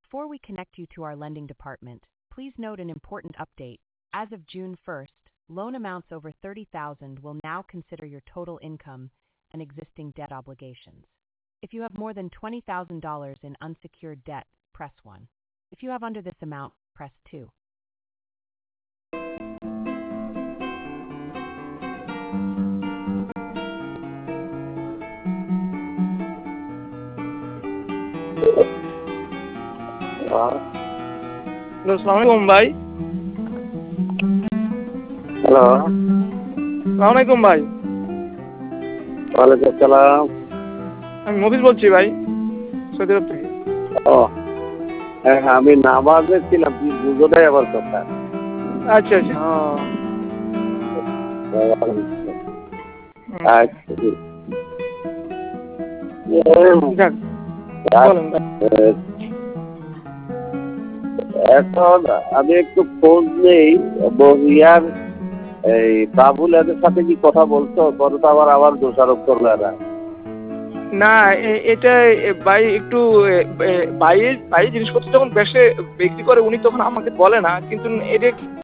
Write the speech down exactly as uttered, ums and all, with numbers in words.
Before we connect you to our lending department, please note an important update. As of June first, loan amounts over thirty thousand dollars will now consider your total income and existing debt obligations. If you have more than twenty thousand dollars in unsecured debt, press one. If you have under this amount, press two. Hello, আসসালামু আলাইকুম ভাই। Hello, আসসালামু আলাইকুম ভাই। ওয়ালাইকুম আসসালাম। আমি মফিজ বলছি ভাই, সৌদি আরব থেকে। ও হ্যাঁ, আমি নামাজে ছিলাম, তুই বুঝো নাই আমার কথা। আচ্ছা আচ্ছা। আচ্ছা, যাক, বলেন ভাই। এখন আমি একটু খোঁজ নেই, বহিয়ার এই বাবুল এদের সাথে কি কথা বলছো? পরে তো আবার আবার দোষারোপ করলো এরা। না, এ- এটা এ, ভাই একটু এ, এ, ভাইয়ের ভাই জিনিসপত্র যখন বেশি বিক্রি করে উনি তখন আমাকে বলে না, কিন্তু এটা